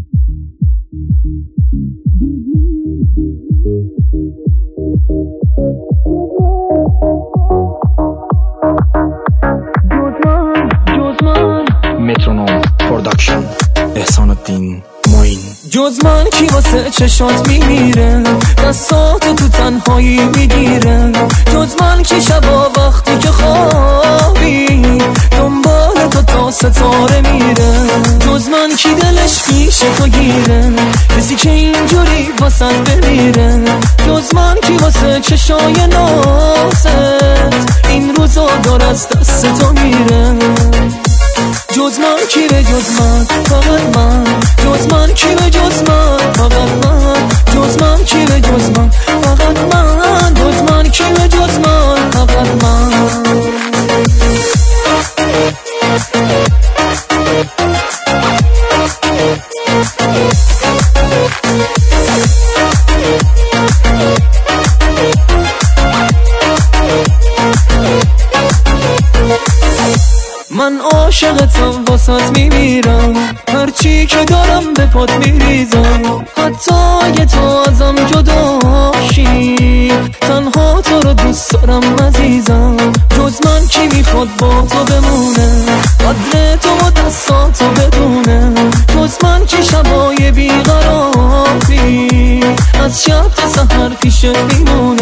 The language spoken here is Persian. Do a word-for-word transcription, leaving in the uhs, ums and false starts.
مترونوم پروداکشن، احسان الدین معین. جز من کی واسه چشات میمیره، دستاتو تو تنهایی میگیره. جز من کی شبا وقتی که خوابی دنبال تو تا ستاره میره. جز من کی دلش پیش تو گیره، کسی که اینجوری واسه بمیره. جز من کی واسه چشای نازت این روزا دار از دست تو میره. جز من کی به جز من، فقط من. جز من کی به جز من، فقط من. جز من کی به جز من، فقط من. جز من کی به جز من، فقط من. من عاشقتم واسات میمیرم، هرچی که دارم به پات میریزم. حتی اگه تو ازم جداشی تنها تو رو دوست دارم عزیزم. جز من کی میخواد با تو بمونه، قدر تو و دستاتو بدونه. جز من کی شبای بیقراری از شب تا سحر پیشت میمونه.